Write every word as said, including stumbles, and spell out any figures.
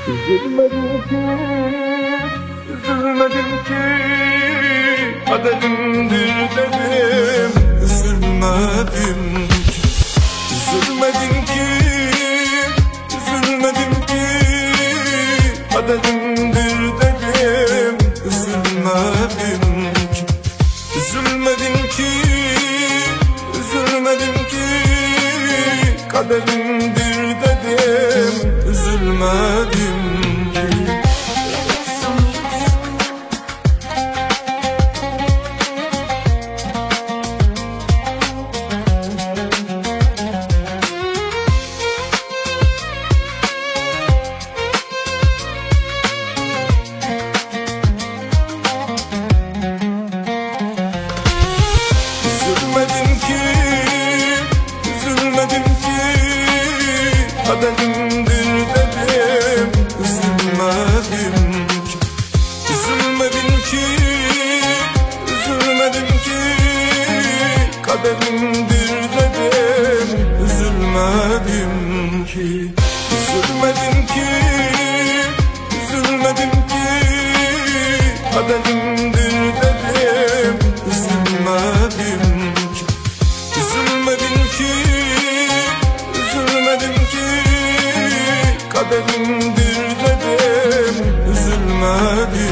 Üzülmedim ki, üzülmedim ki, kaderimdir dedim. Üzülmedim ki, üzülmedim ki, üzülmedim ki, kaderimdir dedim. Üzülmedim ki, üzülmedim ki, üzülmedim ki, kaderimdir dedim. Üzülmedim ki. Üzülmedim ki, üzülmedim ki, kaderimdir dedim. Üzülmedim ki, üzülmedim ki, üzülmedim ki, kaderimdir dedim. Üzülmedim ki, üzülmedim ki, üzülmedim ki, kaderimdir dedim. Üzülmedim ki, üzülmedim ki, üzülmedim ki, kaderimdir dedim. Üzülmedim.